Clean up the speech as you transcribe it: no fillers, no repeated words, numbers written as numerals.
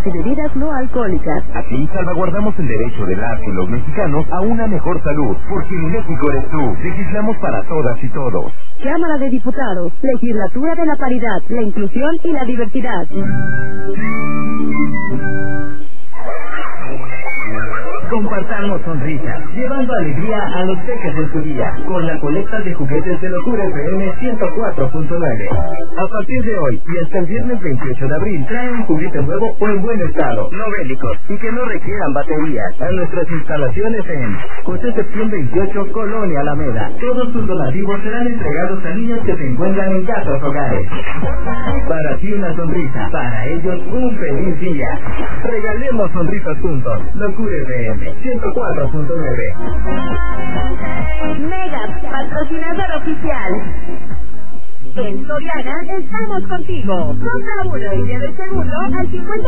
y bebidas no alcohólicas. Aquí salvaguardamos el derecho de las y los mexicanos a una mejor salud, porque mi México eres tú. Legislamos para todas y todos. Cámara de Diputados, Legislatura de la Paridad, la Inclusión y la Diversidad. Compartamos sonrisas, llevando alegría a los peques en su día, con la colecta de juguetes de Locura FM 104.9. A partir de hoy y hasta el viernes 28 de abril, trae un juguete nuevo o en buen estado, no bélicos, y que no requieran baterías, a nuestras instalaciones en José Septién 28, Colonia Alameda. Todos sus donativos serán entregados a niños que se encuentran en casas hogares. Para ti una sonrisa, para ellos un feliz día. Regalemos sonrisas juntos. Locura FM 104.9. Mega, patrocinador oficial. En Soriana estamos contigo. Compra uno y lleve el segundo al 50%.